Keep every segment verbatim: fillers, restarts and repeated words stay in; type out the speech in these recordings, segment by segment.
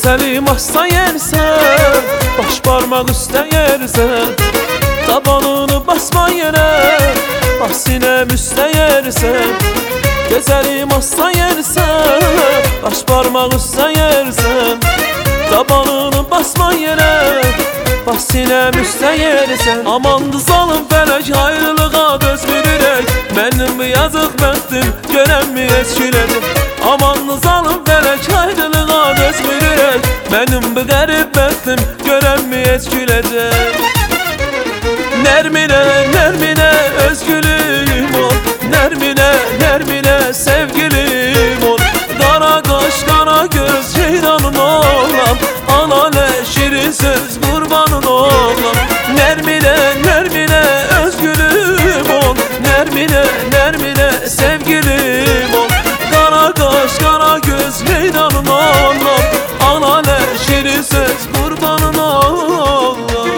Gözəlim asla yersən, baş parmaq üstə yersən, tabanını basma yerə, baş sinəm üstə yersən. Gözəlim asla yersən, baş parmaq üstə yersən, tabanını basma yerə, baş sinəm üstə yersən. Amandı zalım fələk, ayrılığa dözmürürək, mənim bu yazıq bəxtim görənmi eskiləcək. Amandı zalım fələk, ayrılığa dözmürürək, mənim bu qərib bəxtim görənmi eskiləcək. Nərminə, Nərminə özgülüm ol, Nərminə, Nərminə sevgilim ol. Qara qaş, qara göz ceyranın oğlan, ananə şirin söz qurbanın oğlan. Nərminə, Nərminə özgülüm ol, Nərminə, Nərminə sevgilim ol. Qara qaş, qara göz ceyranın oğlan, ananə şirin söz qurbanın oğlan.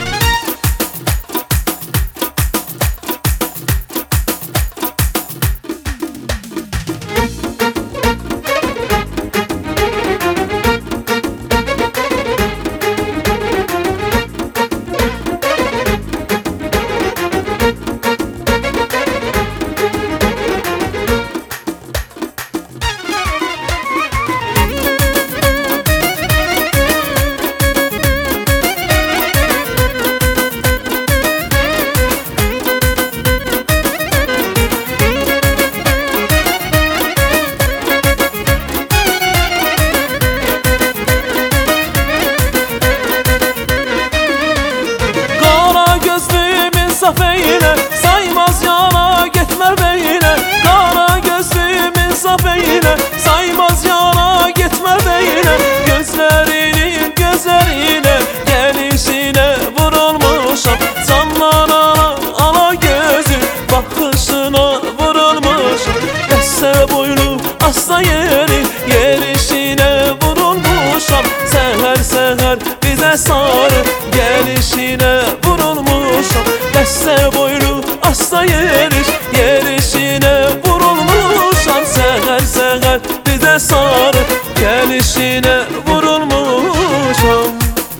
Saf eyle, saymaz yana getmə beylə. Qara gözlüyüm saf eyle, saymaz yana getmə beylə. Gözlərinin gözlərinə, gəlişinə vurulmuşam, canlara ala gözü, baxışına vurulmuşam. Qəssə boylu asla yeri, yerişinə vurulmuşam. Səhər səhər bizə sarı, gəlişinə vurulmuşam. Qəssə boylu asla yeriş, yerişinə vurulmuşam. Səhər səhər bizə sarı, gəlişinə vurulmuşam.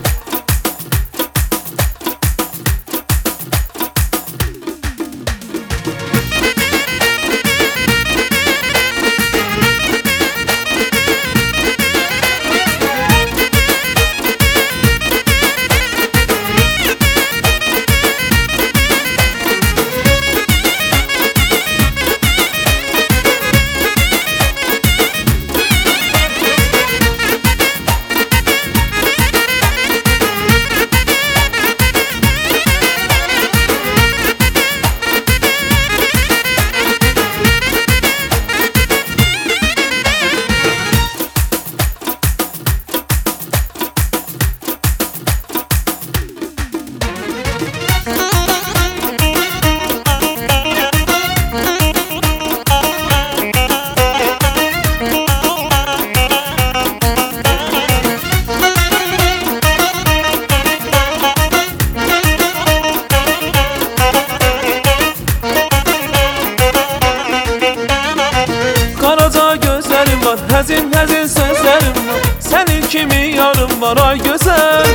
Həzin həzin sözlərim var, sənin kimi yarım var ay gözəl.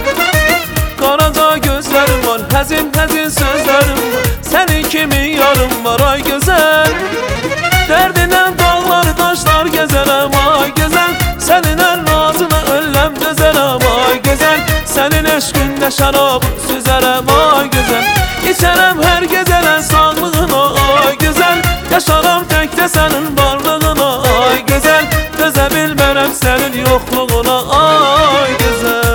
Qaraca gözlərim var, həzin həzin sözlərim var, sənin kimi yarım var ay gözəl. Dərdinən dağlar daşlar gəzərəm ay gözəl, sənin ən razına ölləm dözərəm ay gözəl. Sənin eşqində şərabı süzərəm ay gözəl, içərəm hər gecələn sağlığına ay gözəl. Yaşaram təkdə sənin varlığına ay gözəl, dözə bilmərəm sənin yoxluğuna ay gözəl.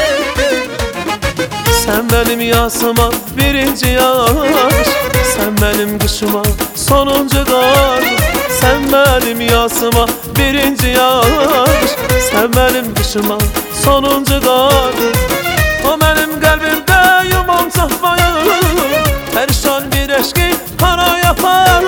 Sən mənim yasıma birinci yaş, sən mənim benim kışıma sonuncu kar, sen benim yasıma birinci yağış. Sen benim kışıma sonuncu kar, o benim kalbimde yuman çakmayı, perişan bir eşki kara yapar.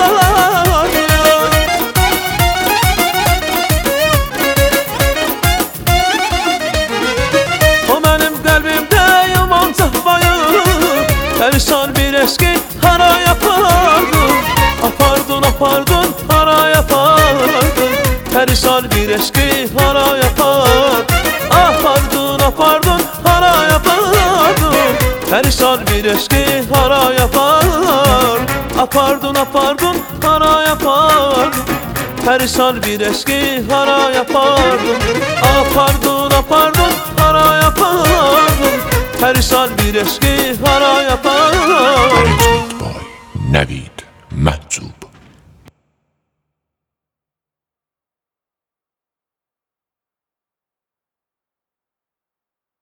O benim kalbimde yuman çakmayı, perişan bir eşki hara yapardın. Apardın apardın hara yapardın, perişan bir eşki hara yapar. Apardın apardın hara yapardın, perişan bir eşki hara yapar. Apardın apardın hara yapardın, perişan bir eşki hara yapardın. Apardın apardın hara yapardın, perişan bir eşki hara yapar. Navid Mahcup.